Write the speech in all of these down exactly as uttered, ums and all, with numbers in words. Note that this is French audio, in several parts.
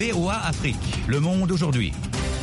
V O A Afrique, le monde aujourd'hui.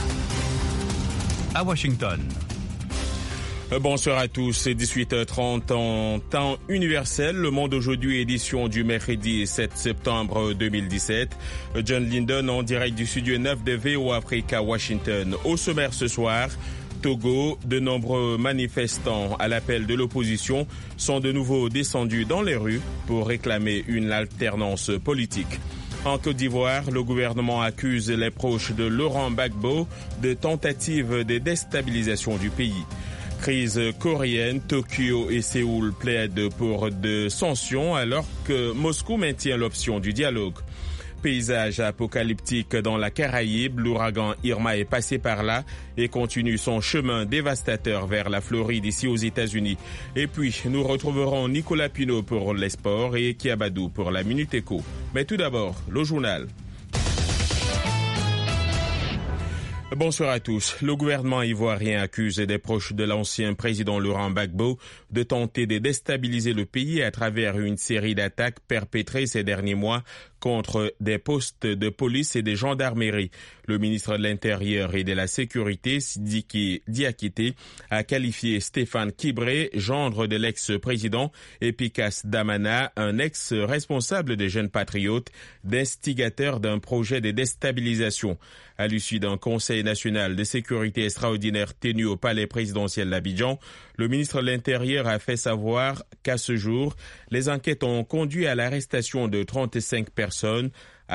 À Washington. Bonsoir à tous, c'est dix-huit heures trente en temps universel. Le monde aujourd'hui, édition du mercredi sept septembre deux mille dix-sept. John Linden en direct du studio neuf de V O A Afrique à Washington. Au sommaire ce soir, Togo, de nombreux manifestants à l'appel de l'opposition sont de nouveau descendus dans les rues pour réclamer une alternance politique. En Côte d'Ivoire, le gouvernement accuse les proches de Laurent Gbagbo de tentatives de déstabilisation du pays. Crise coréenne, Tokyo et Séoul plaident pour des sanctions alors que Moscou maintient l'option du dialogue. Paysage apocalyptique dans la Caraïbe, l'ouragan Irma est passé par là et continue son chemin dévastateur vers la Floride ici aux États-Unis. Et puis, nous retrouverons Nicolas Pinault pour les sports et Kiabadou pour la Minute Éco. Mais tout d'abord, le journal. Bonsoir à tous. Le gouvernement ivoirien accuse des proches de l'ancien président Laurent Gbagbo de tenter de déstabiliser le pays à travers une série d'attaques perpétrées ces derniers mois contre des postes de police et des gendarmeries. Le ministre de l'Intérieur et de la Sécurité, Sidiki Diakité, a qualifié Stéphane Kibré, gendre de l'ex-président, et Pikas Damana, un ex-responsable des Jeunes Patriotes, d'instigateur d'un projet de déstabilisation. À l'issue d'un conseil national de sécurité extraordinaire tenu au palais présidentiel d'Abidjan, le ministre de l'Intérieur a fait savoir qu'à ce jour, les enquêtes ont conduit à l'arrestation de trente-cinq personnes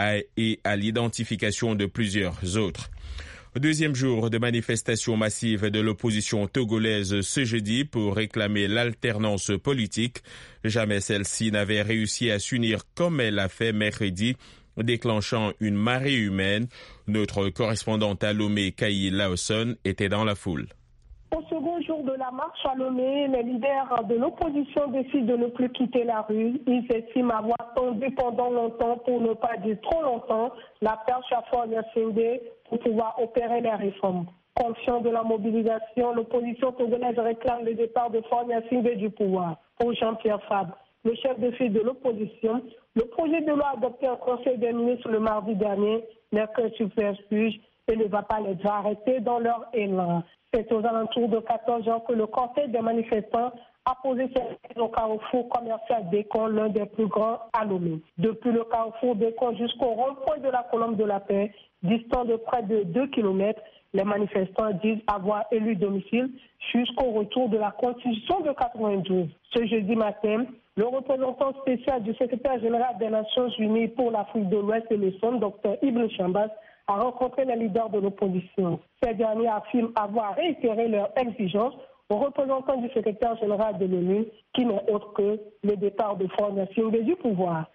et à l'identification de plusieurs autres. Deuxième jour de manifestation massive de l'opposition togolaise ce jeudi pour réclamer l'alternance politique. Jamais celle-ci n'avait réussi à s'unir comme elle l'a fait mercredi, déclenchant une marée humaine. Notre correspondante à Lomé, Kaï Laosson, était dans la foule. Au second jour de la marche à Lomé, les leaders de l'opposition décident de ne plus quitter la rue. Ils estiment avoir tendu pendant longtemps, pour ne pas dire trop longtemps, la perche à Faure-Gnassingbé pour pouvoir opérer les réformes. Conscient de la mobilisation, l'opposition togolaise réclame le départ de Faure-Gnassingbé du pouvoir. Pour Jean-Pierre Fabre, le chef de file de l'opposition, le projet de loi adopté en Conseil des ministres le mardi dernier n'est qu'un subterfuge et ne va pas les arrêter dans leur élan. C'est aux alentours de quatorze heures que le cortège des manifestants a posé ses pieds au carrefour commercial Bécon, l'un des plus grands à Lomé. Depuis le carrefour Bécon jusqu'au rond-point de la Colombe de la Paix, distant de près de deux kilomètres, les manifestants disent avoir élu domicile jusqu'au retour de la Constitution de quatre-vingt-douze. Ce jeudi matin, le représentant spécial du secrétaire général des Nations Unies pour l'Afrique de l'Ouest et le Centre, docteur Ibn Chambas, a rencontré les leaders de l'opposition. Ces derniers affirment avoir réitéré leur exigence au représentant du secrétaire général de l'ONU, qui n'est autre que le départ de Faure-Gnassingbé du pouvoir.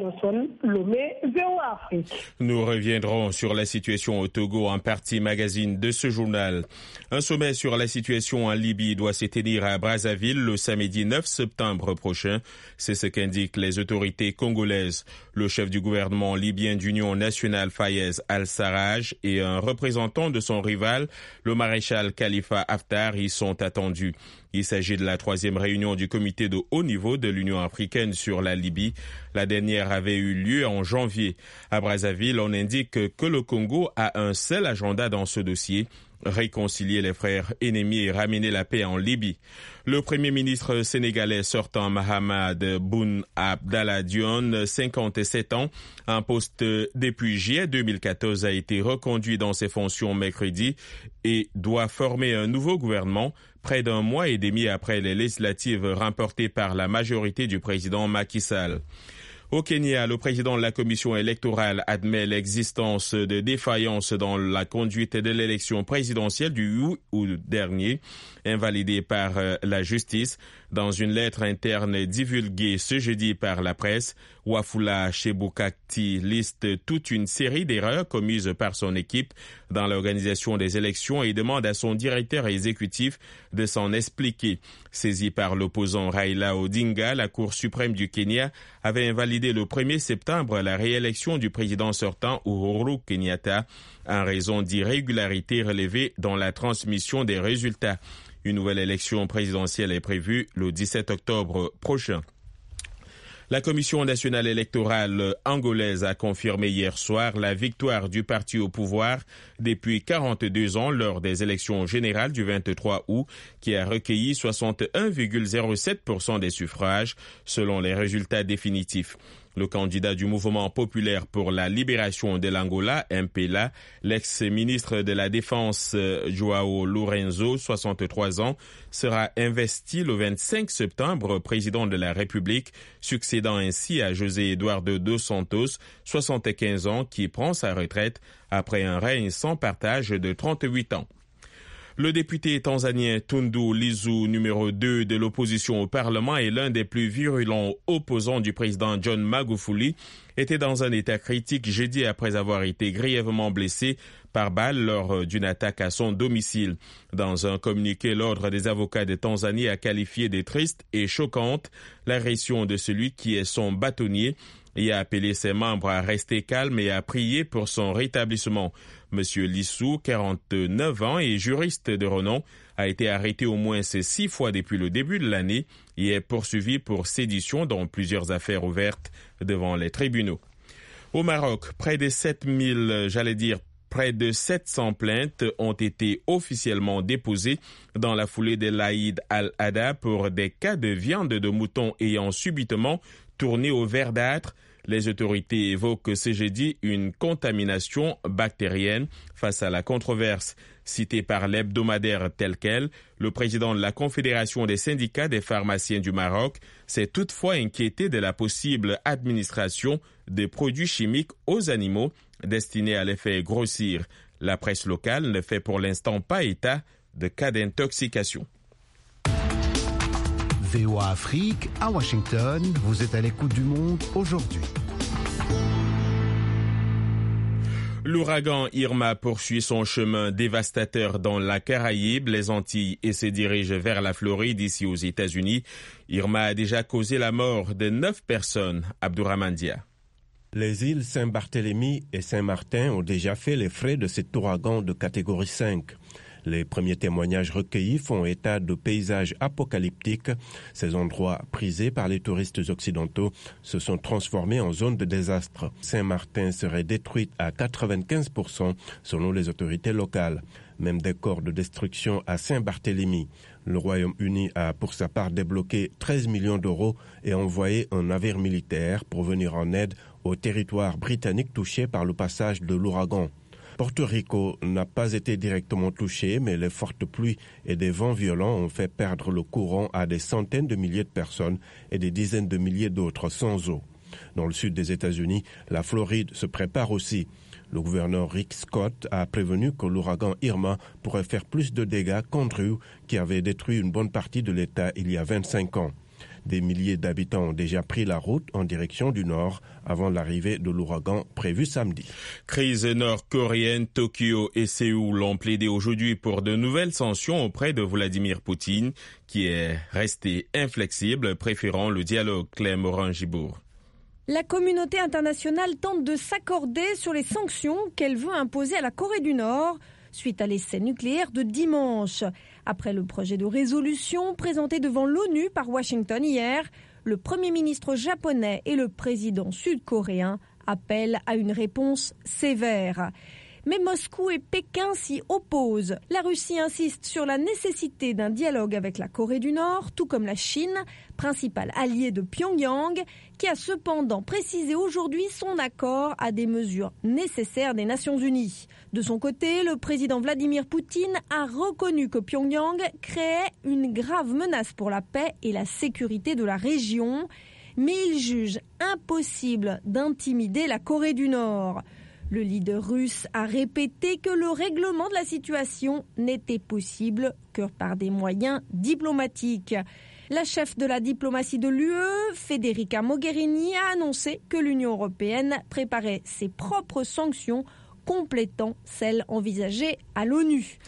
Lomé, V O A Afrique. Nous reviendrons sur la situation au Togo en partie magazine de ce journal. Un sommet sur la situation en Libye doit se tenir à Brazzaville le samedi neuf septembre prochain. C'est ce qu'indiquent les autorités congolaises. Le chef du gouvernement libyen d'Union nationale Fayez Al-Sarraj et un représentant de son rival, le maréchal Khalifa Haftar, y sont attendus. Il s'agit de la troisième réunion du comité de haut niveau de l'Union africaine sur la Libye. La dernière avait eu lieu en janvier. À Brazzaville, on indique que le Congo a un seul agenda dans ce dossier: réconcilier les frères ennemis et ramener la paix en Libye. Le premier ministre sénégalais sortant Mahamad Boun Abdallah Dionne, cinquante-sept ans, en poste depuis juillet deux mille quatorze, a été reconduit dans ses fonctions mercredi et doit former un nouveau gouvernement près d'un mois et demi après les législatives remportées par la majorité du président Macky Sall. Au Kenya, le président de la commission électorale admet l'existence de défaillances dans la conduite de l'élection présidentielle du huit août dernier, invalidée par la justice. Dans une lettre interne divulguée ce jeudi par la presse, Wafula Chebukati liste toute une série d'erreurs commises par son équipe dans l'organisation des élections et demande à son directeur exécutif de s'en expliquer. Saisie par l'opposant Raila Odinga, la Cour suprême du Kenya avait invalidé le premier septembre la réélection du président sortant Uhuru Kenyatta en raison d'irrégularités relevées dans la transmission des résultats. Une nouvelle élection présidentielle est prévue le dix-sept octobre prochain. La Commission nationale électorale angolaise a confirmé hier soir la victoire du parti au pouvoir depuis quarante-deux ans lors des élections générales du vingt-trois août, qui a recueilli soixante et un virgule zéro sept pour cent des suffrages, selon les résultats définitifs. Le candidat du mouvement populaire pour la libération de l'Angola, M P L A, l'ex-ministre de la Défense Joao Lourenço, soixante-trois ans, sera investi le vingt-cinq septembre président de la République, succédant ainsi à José Eduardo dos Santos, soixante-quinze ans, qui prend sa retraite après un règne sans partage de trente-huit ans. Le député tanzanien Tundu Lissu, numéro deux de l'opposition au Parlement et l'un des plus virulents opposants du président John Magufuli, était dans un état critique jeudi après avoir été grièvement blessé par balle lors d'une attaque à son domicile. Dans un communiqué, l'Ordre des avocats de Tanzanie a qualifié de triste et choquante l'agression de celui qui est son bâtonnier et a appelé ses membres à rester calmes et à prier pour son rétablissement. Monsieur Lissu, quarante-neuf ans et juriste de renom, a été arrêté au moins six fois depuis le début de l'année et est poursuivi pour sédition dans plusieurs affaires ouvertes devant les tribunaux. Au Maroc, près de sept mille, j'allais dire, près de sept cents plaintes ont été officiellement déposées dans la foulée de l'Aïd al-Adha pour des cas de viande de mouton ayant subitement tourné au verdâtre. Les autorités évoquent ce jeudi une contamination bactérienne. Face à la controverse citée par l'hebdomadaire tel quel, le président de la Confédération des syndicats des pharmaciens du Maroc s'est toutefois inquiété de la possible administration de produits chimiques aux animaux destinés à les faire grossir. La presse locale ne fait pour l'instant pas état de cas d'intoxication. V O A Afrique, à Washington, vous êtes à l'écoute du monde aujourd'hui. L'ouragan Irma poursuit son chemin dévastateur dans la Caraïbe, les Antilles et se dirige vers la Floride, ici aux États-Unis. Irma a déjà causé la mort de neuf personnes. Abdourahmane Dia. Les îles Saint-Barthélemy et Saint-Martin ont déjà fait les frais de cet ouragan de catégorie cinq. Les premiers témoignages recueillis font état de paysages apocalyptiques. Ces endroits prisés par les touristes occidentaux se sont transformés en zone de désastre. Saint-Martin serait détruite à quatre-vingt-quinze pour cent selon les autorités locales. Même décor de destruction à Saint-Barthélemy. Le Royaume-Uni a pour sa part débloqué treize millions d'euros et envoyé un navire militaire pour venir en aide aux territoires britanniques touchés par le passage de l'ouragan. Porto Rico n'a pas été directement touché, mais les fortes pluies et des vents violents ont fait perdre le courant à des centaines de milliers de personnes et des dizaines de milliers d'autres sans eau. Dans le sud des États-Unis, la Floride se prépare aussi. Le gouverneur Rick Scott a prévenu que l'ouragan Irma pourrait faire plus de dégâts qu'Andrew, qui avait détruit une bonne partie de l'État il y a vingt-cinq ans. Des milliers d'habitants ont déjà pris la route en direction du nord avant l'arrivée de l'ouragan prévu samedi. Crise nord-coréenne, Tokyo et Séoul ont plaidé aujourd'hui pour de nouvelles sanctions auprès de Vladimir Poutine, qui est resté inflexible, préférant le dialogue. Claire Morin-Gibour. La communauté internationale tente de s'accorder sur les sanctions qu'elle veut imposer à la Corée du Nord suite à l'essai nucléaire de dimanche. Après le projet de résolution présenté devant l'ONU par Washington hier, le Premier ministre japonais et le président sud-coréen appellent à une réponse sévère. Mais Moscou et Pékin s'y opposent. La Russie insiste sur la nécessité d'un dialogue avec la Corée du Nord, tout comme la Chine, principal allié de Pyongyang, qui a cependant précisé aujourd'hui son accord à des mesures nécessaires des Nations Unies. De son côté, le président Vladimir Poutine a reconnu que Pyongyang créait une grave menace pour la paix et la sécurité de la région, mais il juge impossible d'intimider la Corée du Nord. Le leader russe a répété que le règlement de la situation n'était possible que par des moyens diplomatiques. La chef de la diplomatie de l'U E, Federica Mogherini, a annoncé que l'Union européenne préparait ses propres sanctions complétant celles envisagées à l'ONU.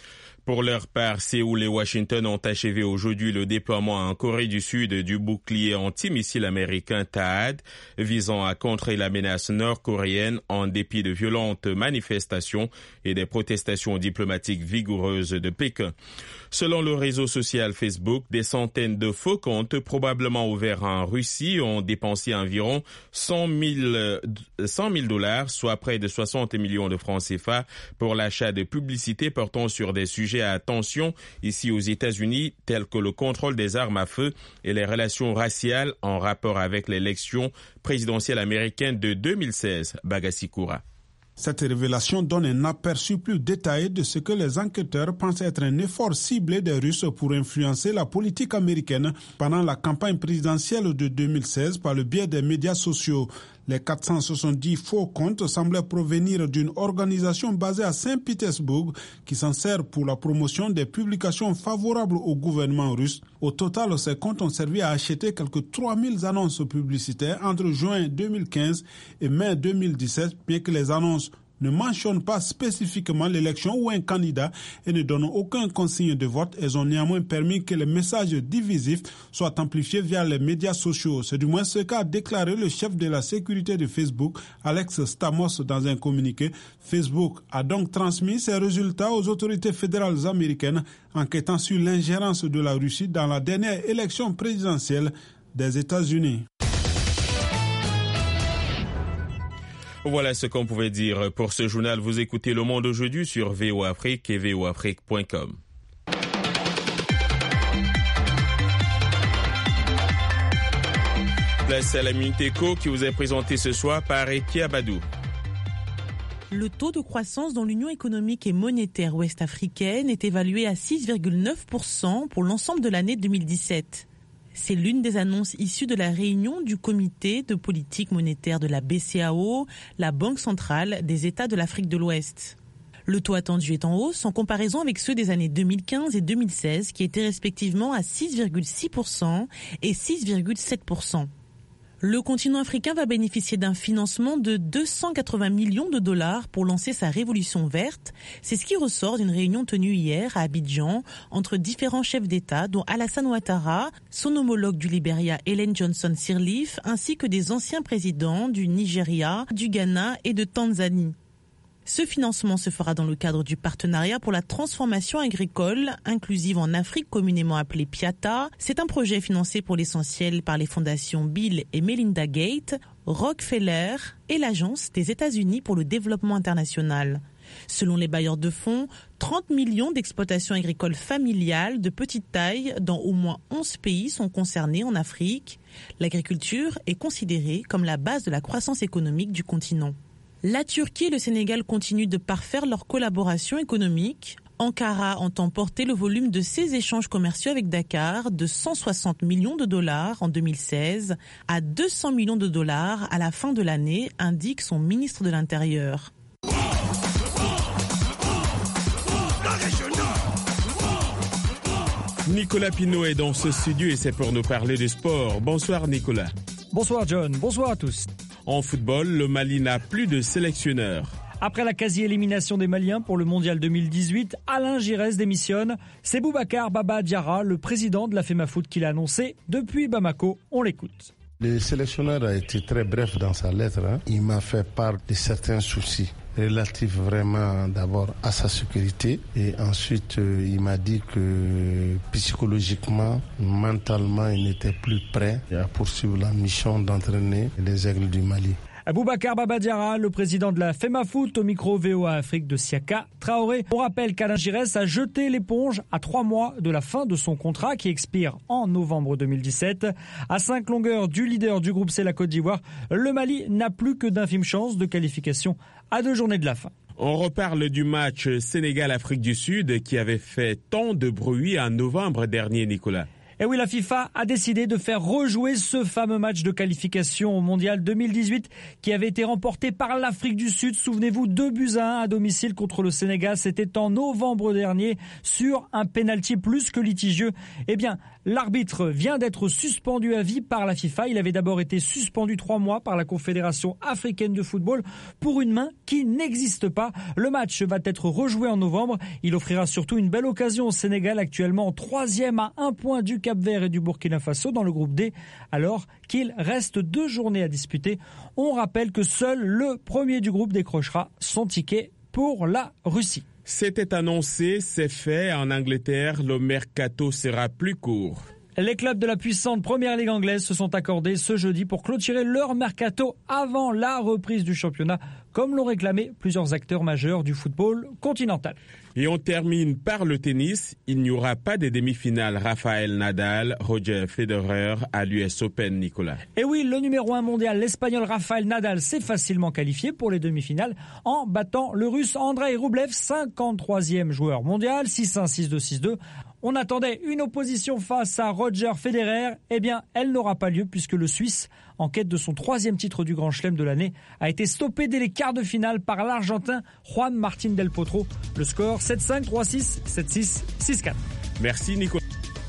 Pour leur part, Séoul et Washington ont achevé aujourd'hui le déploiement en Corée du Sud du bouclier antimissile américain THAAD, visant à contrer la menace nord-coréenne en dépit de violentes manifestations et des protestations diplomatiques vigoureuses de Pékin. Selon le réseau social Facebook, des centaines de faux comptes probablement ouverts en Russie ont dépensé environ cent mille dollars, soit près de soixante millions de francs C F A, pour l'achat de publicités portant sur des sujets à attention ici aux États-Unis, tels que le contrôle des armes à feu et les relations raciales en rapport avec l'élection présidentielle américaine de deux mille seize. Bagassi Koura. Cette révélation donne un aperçu plus détaillé de ce que les enquêteurs pensent être un effort ciblé des Russes pour influencer la politique américaine pendant la campagne présidentielle de deux mille seize par le biais des médias sociaux. Les quatre cent soixante-dix faux comptes semblaient provenir d'une organisation basée à Saint-Pétersbourg qui s'en sert pour la promotion des publications favorables au gouvernement russe. Au total, ces comptes ont servi à acheter quelques trois mille annonces publicitaires entre juin deux mille quinze et mai deux mille dix-sept, bien que les annonces ne mentionnent pas spécifiquement l'élection ou un candidat et ne donnent aucun consigne de vote. Elles ont néanmoins permis que les messages divisifs soient amplifiés via les médias sociaux. C'est du moins ce qu'a déclaré le chef de la sécurité de Facebook, Alex Stamos, dans un communiqué. Facebook a donc transmis ses résultats aux autorités fédérales américaines, enquêtant sur l'ingérence de la Russie dans la dernière élection présidentielle des États-Unis. Voilà ce qu'on pouvait dire pour ce journal. Vous écoutez Le Monde aujourd'hui sur V O Afrique et v o afrique point com. Place à la Minute Éco qui vous est présentée ce soir par Eki Abadou. Le taux de croissance dans l'Union économique et monétaire ouest-africaine est évalué à six virgule neuf pour cent pour l'ensemble de l'année deux mille dix-sept. C'est l'une des annonces issues de la réunion du comité de politique monétaire de la B C A O, la Banque centrale des États de l'Afrique de l'Ouest. Le taux attendu est en hausse en comparaison avec ceux des années deux mille quinze et deux mille seize qui étaient respectivement à six virgule six pour cent et six virgule sept pour cent. Le continent africain va bénéficier d'un financement de deux cent quatre-vingts millions de dollars pour lancer sa révolution verte. C'est ce qui ressort d'une réunion tenue hier à Abidjan entre différents chefs d'État, dont Alassane Ouattara, son homologue du Libéria Ellen Johnson Sirleaf, ainsi que des anciens présidents du Nigeria, du Ghana et de Tanzanie. Ce financement se fera dans le cadre du partenariat pour la transformation agricole inclusive en Afrique, communément appelé PIATA. C'est un projet financé pour l'essentiel par les fondations Bill et Melinda Gates, Rockefeller et l'Agence des États-Unis pour le développement international. Selon les bailleurs de fonds, trente millions d'exploitations agricoles familiales de petite taille dans au moins onze pays sont concernées en Afrique. L'agriculture est considérée comme la base de la croissance économique du continent. La Turquie et le Sénégal continuent de parfaire leur collaboration économique. Ankara entend porter le volume de ses échanges commerciaux avec Dakar de cent soixante millions de dollars en deux mille seize à deux cents millions de dollars à la fin de l'année, indique son ministre de l'Intérieur. Nicolas Pinault est dans ce studio et c'est pour nous parler du sport. Bonsoir Nicolas. Bonsoir John, bonsoir à tous. En football, le Mali n'a plus de sélectionneur. Après la quasi-élimination des Maliens pour le Mondial deux mille dix-huit, Alain Giresse démissionne. C'est Boubacar Baba Diarra, le président de la FEMAFOOT, qui l'a annoncé depuis Bamako. On l'écoute. Le sélectionneur a été très bref dans sa lettre. Hein. Il m'a fait part de certains soucis relatifs vraiment d'abord à sa sécurité et ensuite euh, il m'a dit que psychologiquement, mentalement, il n'était plus prêt à poursuivre la mission d'entraîner les Aigles du Mali. Boubacar Baba Diarra, le président de la FEMAFOOT, au micro V O A Afrique de Siaka Traoré. On rappelle qu'Alain Giresse a jeté l'éponge à trois mois de la fin de son contrat qui expire en novembre deux mille dix-sept. À cinq longueurs du leader du groupe C, la Côte d'Ivoire, le Mali n'a plus que d'infimes chances de qualification à deux journées de la fin. On reparle du match Sénégal-Afrique du Sud qui avait fait tant de bruit en novembre dernier, Nicolas. Et oui, la FIFA a décidé de faire rejouer ce fameux match de qualification au Mondial deux mille dix-huit qui avait été remporté par l'Afrique du Sud. Souvenez-vous, deux buts à un à domicile contre le Sénégal. C'était en novembre dernier sur un pénalty plus que litigieux. Eh bien, l'arbitre vient d'être suspendu à vie par la FIFA. Il avait d'abord été suspendu trois mois par la Confédération africaine de football pour une main qui n'existe pas. Le match va être rejoué en novembre. Il offrira surtout une belle occasion au Sénégal, actuellement en troisième à un point du Cap-Vert et du Burkina Faso dans le groupe D, alors qu'il reste deux journées à disputer. On rappelle que seul le premier du groupe décrochera son ticket pour la Russie. C'était annoncé, c'est fait. En Angleterre, le mercato sera plus court. Les clubs de la puissante Première Ligue anglaise se sont accordés ce jeudi pour clôturer leur mercato avant la reprise du championnat, comme l'ont réclamé plusieurs acteurs majeurs du football continental. Et on termine par le tennis. Il n'y aura pas de demi-finale Rafael Nadal, Roger Federer à l'U S Open, Nicolas. Et oui, le numéro un mondial, l'Espagnol Rafael Nadal, s'est facilement qualifié pour les demi-finales en battant le Russe Andrei Rublev, cinquante-troisième joueur mondial, six un, six deux, six deux. On attendait une opposition face à Roger Federer. Eh bien, elle n'aura pas lieu puisque le Suisse, en quête de son troisième titre du Grand Chelem de l'année, a été stoppé dès les quarts de finale par l'Argentin Juan Martín del Potro. Le score sept cinq, trois six, sept six, six quatre. Merci Nicolas.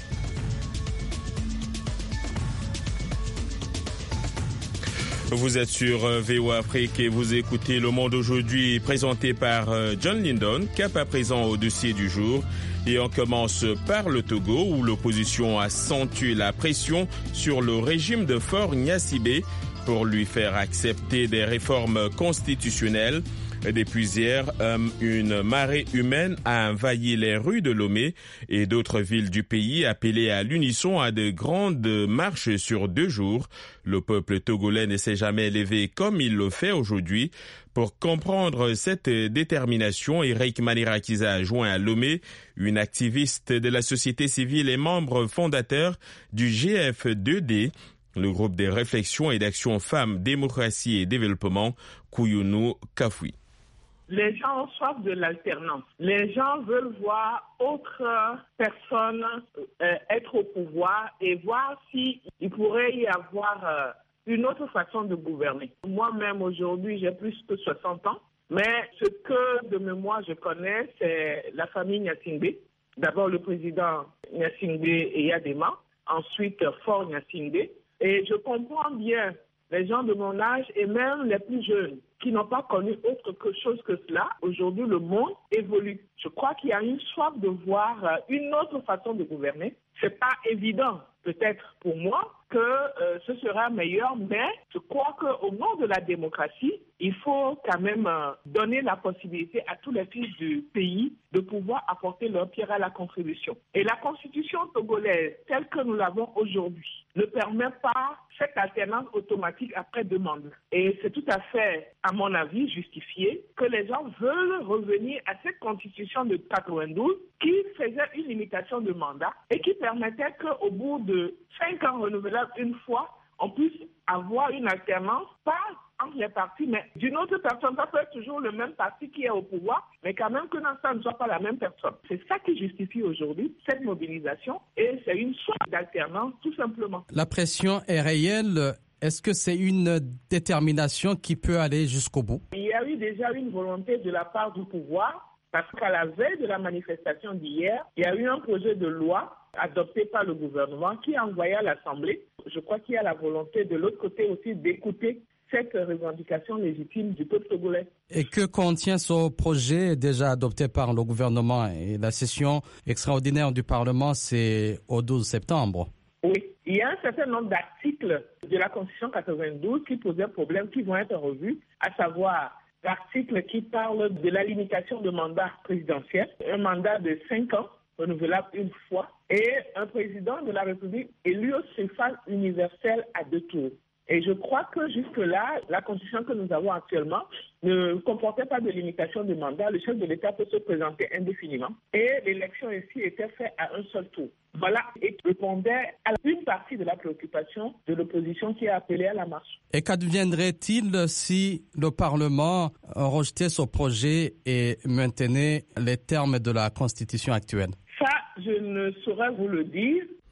Vous êtes sur V O A Afrique et vous écoutez Le Monde aujourd'hui, présenté par John Lindon. Cap à présent au dossier du jour. Et on commence par le Togo où l'opposition accentue la pression sur le régime de Faure Gnassingbé pour lui faire accepter des réformes constitutionnelles. Depuis hier, une marée humaine a envahi les rues de Lomé et d'autres villes du pays, appelées à l'unisson à de grandes marches sur deux jours. Le peuple togolais ne s'est jamais levé comme il le fait aujourd'hui. Pour comprendre cette détermination, Eric Manirakiza a joint à Lomé une activiste de la société civile et membre fondateur du G F deux D, le groupe de réflexion et d'action femmes, démocratie et développement, Kouyonou Kafoui. Les gens ont soif de l'alternance. Les gens veulent voir autres personnes euh, être au pouvoir et voir s'il pourrait y avoir euh, une autre façon de gouverner. Moi-même, aujourd'hui, j'ai plus que soixante ans, mais ce que de mémoire je connais, c'est la famille Gnassingbé. D'abord le président Gnassingbé et Yadema, ensuite Faure Gnassingbé. Et je comprends bien les gens de mon âge et même les plus jeunes qui n'ont pas connu autre que chose que cela. Aujourd'hui, le monde évolue. Je crois qu'il y a une soif de voir une autre façon de gouverner. C'est pas évident, peut-être pour moi, que euh, ce sera meilleur, mais je crois qu'au nom de la démocratie, il faut quand même euh, donner la possibilité à tous les fils du pays de pouvoir apporter leur pierre à la contribution. Et la constitution togolaise, telle que nous l'avons aujourd'hui, ne permet pas cette alternance automatique après deux mandats. Et c'est tout à fait, à mon avis, justifié que les gens veulent revenir à cette constitution de quatre-vingt-douze qui faisait une limitation de mandat et qui permettait qu'au bout de cinq ans renouvelables une fois, on puisse avoir une alternance, pas entre les partis, mais d'une autre personne. Ça peut être toujours le même parti qui est au pouvoir, mais quand même que ça ne soit pas la même personne. C'est ça qui justifie aujourd'hui cette mobilisation et c'est une sorte d'alternance tout simplement. La pression est réelle. Est-ce que c'est une détermination qui peut aller jusqu'au bout? Il y a eu déjà une volonté de la part du pouvoir parce qu'à la veille de la manifestation d'hier, il y a eu un projet de loi adopté par le gouvernement qui a envoyé à l'Assemblée. Je crois qu'il y a la volonté de l'autre côté aussi d'écouter cette revendication légitime du peuple togolais. Et que contient ce projet déjà adopté par le gouvernement? Et la session extraordinaire du Parlement, c'est au douze septembre. Oui, il y a un certain nombre d'articles de la Constitution quatre-vingt-douze qui posaient problème, qui vont être revus, à savoir l'article qui parle de la limitation de mandat présidentiel, un mandat de cinq ans, renouvelable une fois, et un président de la République élu au suffrage universel à deux tours. Et je crois que jusque-là, la constitution que nous avons actuellement ne comportait pas de limitation de mandat. Le chef de l'État peut se présenter indéfiniment. Et l'élection ici était faite à un seul tour. Voilà, et répondait à une partie de la préoccupation de l'opposition qui a appelé à la marche. Et qu'adviendrait-il si le Parlement rejetait ce projet et maintenait les termes de la Constitution actuelle? Ça, je ne saurais vous le dire.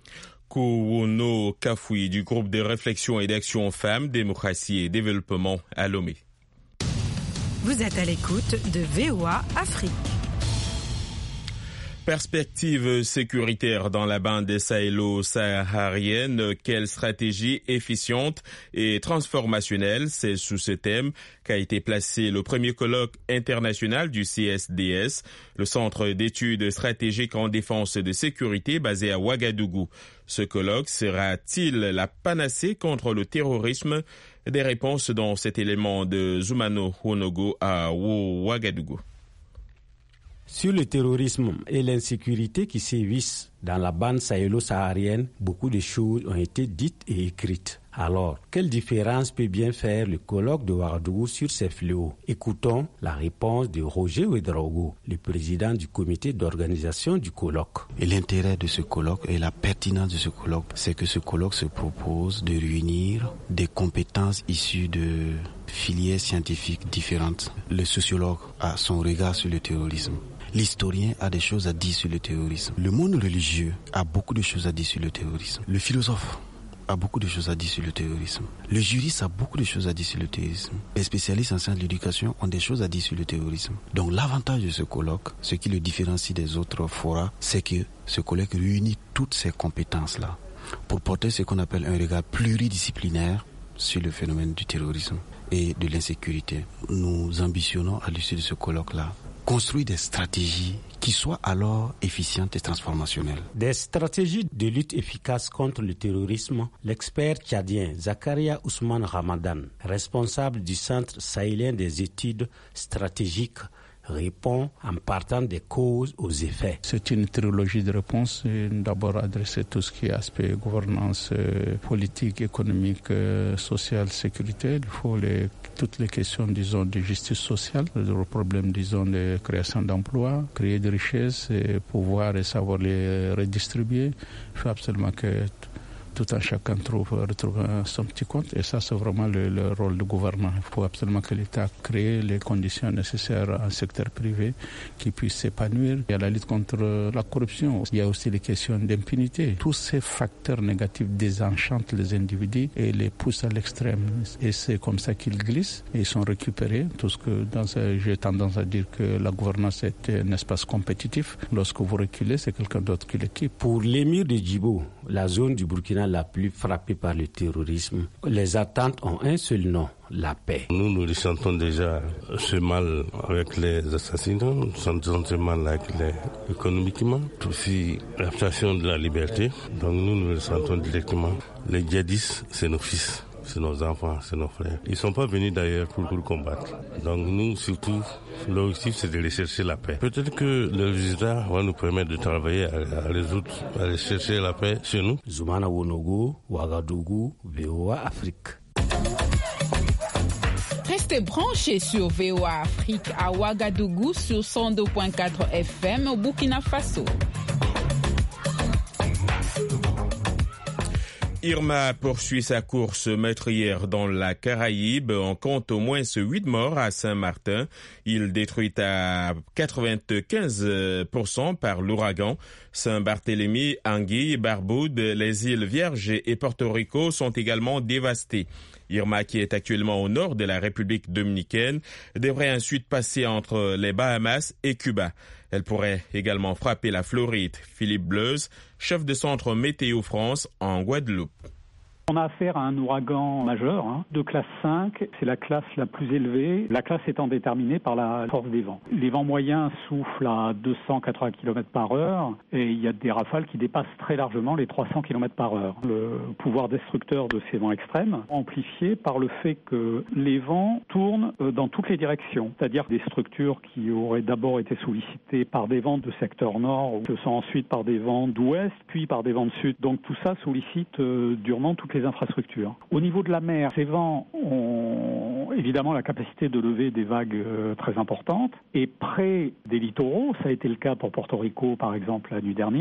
Kouono Kafoui du groupe de réflexion et d'action femmes, démocratie et développement à Lomé. Vous êtes à l'écoute de V O A Afrique. Perspective sécuritaire dans la bande sahélo-saharienne, quelle stratégie efficiente et transformationnelle, c'est sous ce thème qu'a été placé le premier colloque international du C S D S, le centre d'études stratégiques en défense et de sécurité basé à Ouagadougou. Ce colloque sera-t-il la panacée contre le terrorisme? Des réponses dans cet élément de Zoumano Wonogo à Ouagadougou. Sur le terrorisme et l'insécurité qui sévissent dans la bande sahélo-saharienne, beaucoup de choses ont été dites et écrites. Alors, quelle différence peut bien faire le colloque de Ouagadougou sur ces fléaux? Écoutons la réponse de Roger Ouedraogo, le président du comité d'organisation du colloque. Et l'intérêt de ce colloque et la pertinence de ce colloque, c'est que ce colloque se propose de réunir des compétences issues de filières scientifiques différentes. Le sociologue a son regard sur le terrorisme. L'historien a des choses à dire sur le terrorisme. Le monde religieux a beaucoup de choses à dire sur le terrorisme. Le philosophe a beaucoup de choses à dire sur le terrorisme. Le juriste a beaucoup de choses à dire sur le terrorisme. Les spécialistes en sciences de l'éducation ont des choses à dire sur le terrorisme. Donc l'avantage de ce colloque, ce qui le différencie des autres forats, c'est que ce colloque réunit toutes ces compétences-là pour porter ce qu'on appelle un regard pluridisciplinaire sur le phénomène du terrorisme et de l'insécurité. Nous ambitionnons à l'issue de ce colloque-là construire des stratégies qui soient alors efficientes et transformationnelles. Des stratégies de lutte efficaces contre le terrorisme, l'expert tchadien Zakaria Ousmane Ramadan, responsable du Centre sahélien des études stratégiques, répond en partant des causes aux effets. C'est une trilogie de réponses. D'abord adresser tout ce qui est aspect gouvernance euh, politique, économique, euh, sociale, sécurité. Il faut les, toutes les questions, disons, de justice sociale, le problème, disons, de création d'emplois, créer des richesses, et pouvoir et savoir les redistribuer. Il faut absolument que tout un chacun trouve, retrouve son petit compte. Et ça, c'est vraiment le, le rôle du gouvernement. Il faut absolument que l'État crée les conditions nécessaires en secteur privé qui puisse s'épanouir. Il y a la lutte contre la corruption. Il y a aussi les questions d'impunité. Tous ces facteurs négatifs désenchantent les individus et les poussent à l'extrême. Et c'est comme ça qu'ils glissent et ils sont récupérés. Tout ce que dans ce, j'ai tendance à dire que la gouvernance est un espace compétitif. Lorsque vous reculez, c'est quelqu'un d'autre qui l'équipe. Pour l'émir de Djibo, la zone du Burkina la plus frappée par le terrorisme, les attentes ont un seul nom, la paix. Nous, nous ressentons déjà ce mal avec les assassinats, nous sentons ce mal avec les économiquement, aussi l'abstention de la liberté. Donc nous, nous ressentons directement. Les djihadistes, c'est nos fils. C'est nos enfants, c'est nos frères. Ils ne sont pas venus d'ailleurs pour, pour combattre. Donc nous, surtout, l'objectif, c'est de rechercher la paix. Peut-être que le résultat va nous permettre de travailler à, à résoudre, à rechercher la paix chez nous. Zoumana Wonogo, Ouagadougou, V O A Afrique. Restez branchés sur V O A Afrique à Ouagadougou sur cent deux virgule quatre F M au Burkina Faso. Irma poursuit sa course meurtrière dans la Caraïbe. On compte au moins huit morts à Saint-Martin. Il détruit à quatre-vingt-quinze pour cent par l'ouragan. Saint-Barthélemy, Anguille, Barbude, les îles Vierges et Porto Rico sont également dévastées. Irma, qui est actuellement au nord de la République dominicaine, devrait ensuite passer entre les Bahamas et Cuba. Elle pourrait également frapper la Floride. Philippe Bleuze, chef de centre Météo France en Guadeloupe. On a affaire à un ouragan majeur, hein, de classe cinq, c'est la classe la plus élevée, la classe étant déterminée par la force des vents. Les vents moyens soufflent à deux cent quatre-vingts kilomètres par heure et il y a des rafales qui dépassent très largement les trois cents kilomètres par heure. Le pouvoir destructeur de ces vents extrêmes, amplifié par le fait que les vents tournent dans toutes les directions, c'est-à-dire des structures qui auraient d'abord été sollicitées par des vents de secteur nord, que sont ensuite par des vents d'ouest, puis par des vents de sud. Donc tout ça sollicite euh, durement toutes les infrastructures. Au niveau de la mer, ces vents ont évidemment la capacité de lever des vagues euh, très importantes et près des littoraux, ça a été le cas pour Porto Rico par exemple la nuit dernière,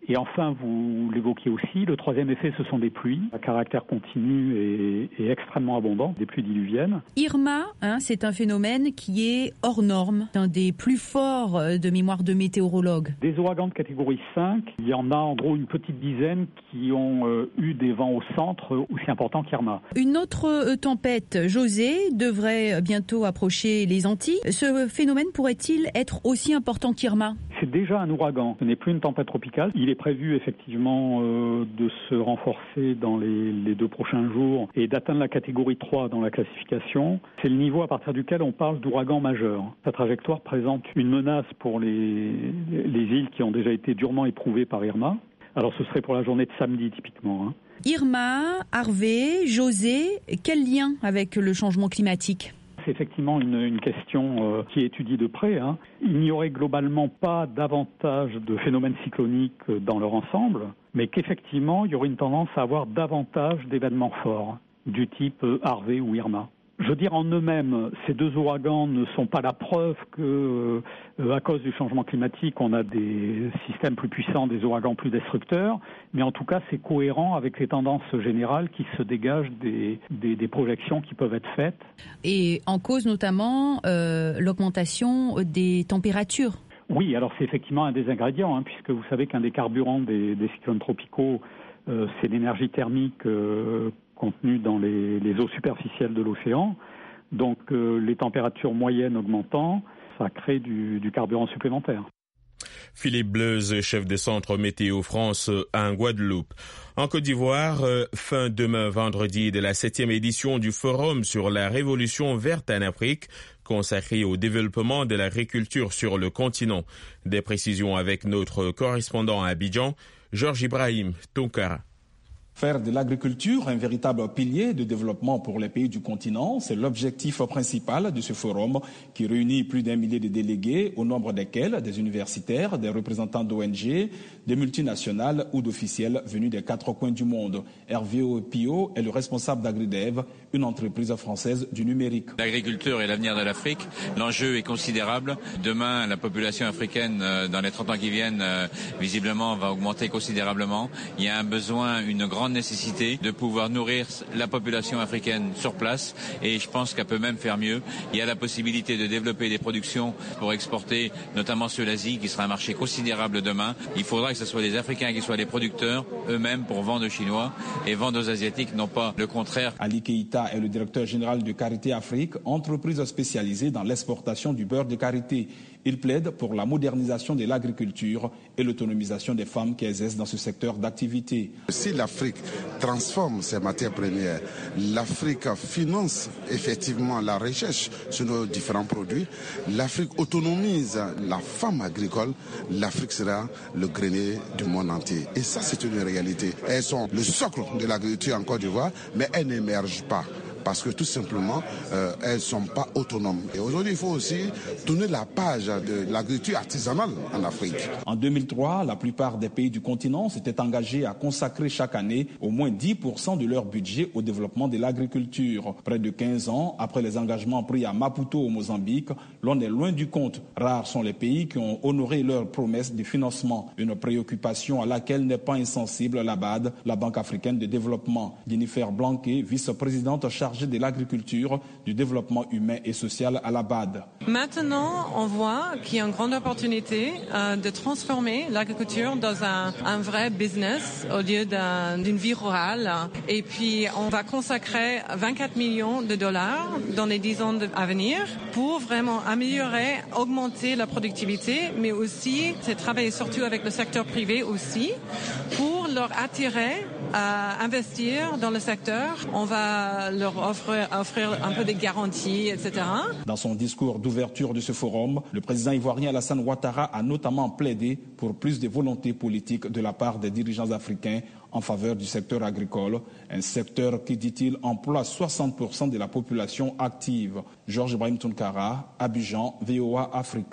Et enfin, vous l'évoquiez aussi, le troisième effet, ce sont des pluies à caractère continu et, et extrêmement abondant, des pluies diluviennes. Irma, hein, c'est un phénomène qui est hors norme, un des plus forts de mémoire de météorologues. Des ouragans de catégorie cinq, il y en a en gros une petite dizaine qui ont euh, eu des vents au centre aussi importants qu'Irma. Une autre euh, tempête, José, devrait bientôt approcher les Antilles. Ce phénomène pourrait-il être aussi important qu'Irma ? C'est déjà un ouragan, ce n'est plus une tempête tropicale. Il est prévu effectivement euh, de se renforcer dans les, les deux prochains jours et d'atteindre la catégorie trois dans la classification. C'est le niveau à partir duquel on parle d'ouragan majeur. Sa trajectoire présente une menace pour les, les îles qui ont déjà été durement éprouvées par Irma. Alors ce serait pour la journée de samedi typiquement. Hein. Irma, Harvey, José, quel lien avec le changement climatique ? C'est effectivement une, une question euh, qui est étudiée de près. Hein. Il n'y aurait globalement pas davantage de phénomènes cycloniques dans leur ensemble, mais qu'effectivement, il y aurait une tendance à avoir davantage d'événements forts, du type Harvey ou Irma. Je veux dire, en eux-mêmes, ces deux ouragans ne sont pas la preuve que, euh, à cause du changement climatique, on a des systèmes plus puissants, des ouragans plus destructeurs, mais en tout cas, c'est cohérent avec les tendances générales qui se dégagent des, des, des projections qui peuvent être faites. Et en cause notamment euh, l'augmentation des températures. Oui, alors c'est effectivement un des ingrédients, hein, puisque vous savez qu'un des carburants des, des cyclones tropicaux, euh, c'est l'énergie thermique euh, contenue dans les, les eaux superficielles de l'océan. Donc euh, les températures moyennes augmentant, ça crée du, du carburant supplémentaire. Philippe Bleuze, chef des centres Météo France en Guadeloupe. En Côte d'Ivoire, fin demain vendredi de la septième édition du Forum sur la révolution verte en Afrique, consacré au développement de l'agriculture sur le continent. Des précisions avec notre correspondant à Abidjan, Georges Ibrahim Tonkara. Faire de l'agriculture un véritable pilier de développement pour les pays du continent, c'est l'objectif principal de ce forum qui réunit plus d'un millier de délégués, au nombre desquels des universitaires, des représentants d'O N G, des multinationales ou d'officiels venus des quatre coins du monde. Hervé Pio est le responsable d'AgriDev, une entreprise française du numérique. L'agriculture est l'avenir de l'Afrique. L'enjeu est considérable. Demain, la population africaine, dans les trente ans qui viennent, visiblement, va augmenter considérablement. Il y a un besoin, une grande nécessité de pouvoir nourrir la population africaine sur place et je pense qu'elle peut même faire mieux. Il y a la possibilité de développer des productions pour exporter, notamment sur l'Asie, qui sera un marché considérable demain. Il faudra que ce soit les Africains qui soient les producteurs eux-mêmes pour vendre aux Chinois et vendre aux Asiatiques, non pas le contraire. Ali Keïta est le directeur général de Karité Afrique, entreprise spécialisée dans l'exportation du beurre de karité. Il plaide pour la modernisation de l'agriculture et l'autonomisation des femmes qui exercent dans ce secteur d'activité. Si l'Afrique transforme ses matières premières, l'Afrique finance effectivement la recherche sur nos différents produits, l'Afrique autonomise la femme agricole, l'Afrique sera le grenier du monde entier. Et ça, c'est une réalité. Elles sont le socle de l'agriculture en Côte d'Ivoire, mais elles n'émergent pas. Parce que tout simplement, euh, elles ne sont pas autonomes. Et aujourd'hui, il faut aussi tourner la page de l'agriculture artisanale en Afrique. En deux mille trois, la plupart des pays du continent s'étaient engagés à consacrer chaque année au moins dix pour cent de leur budget au développement de l'agriculture. Près de quinze ans après les engagements pris à Maputo au Mozambique, l'on est loin du compte. Rares sont les pays qui ont honoré leurs promesses de financement. Une préoccupation à laquelle n'est pas insensible la B A D, la Banque africaine de développement. Jennifer Blanquet, vice-présidente chargée de l'agriculture, du développement humain et social à la B A D. Maintenant, on voit qu'il y a une grande opportunité euh, de transformer l'agriculture dans un, un vrai business au lieu d'un, d'une vie rurale. Et puis, on va consacrer vingt-quatre millions de dollars dans les dix ans à venir pour vraiment améliorer, augmenter la productivité, mais aussi, c'est travailler surtout avec le secteur privé aussi pour leur attirer à investir dans le secteur. On va leur offrir, offrir un peu des garanties, et cetera. Dans son discours d'ouverture de ce forum, le président ivoirien Alassane Ouattara a notamment plaidé pour plus de volonté politique de la part des dirigeants africains en faveur du secteur agricole, un secteur qui, dit-il, emploie soixante pour cent de la population active. Georges Ibrahim Tonkara, Abidjan, V O A Afrique.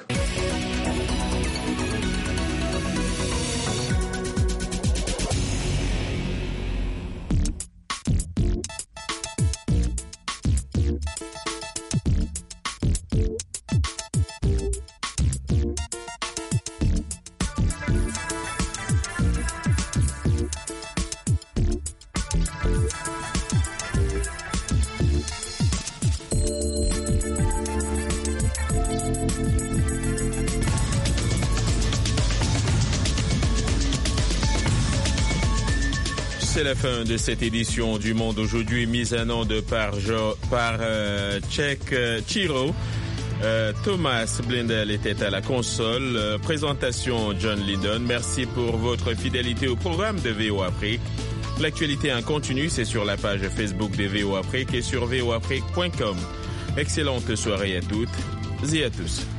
C'est la fin de cette édition du Monde aujourd'hui, mise en onde par, jo, par euh, Tchèque euh, Chiro. Euh, Thomas Blindel était à la console. Euh, présentation John Lydon. Merci pour votre fidélité au programme de V O Afrique. L'actualité en continu, c'est sur la page Facebook de V O Afrique et sur v o afrique point com. Excellente soirée à toutes et à tous.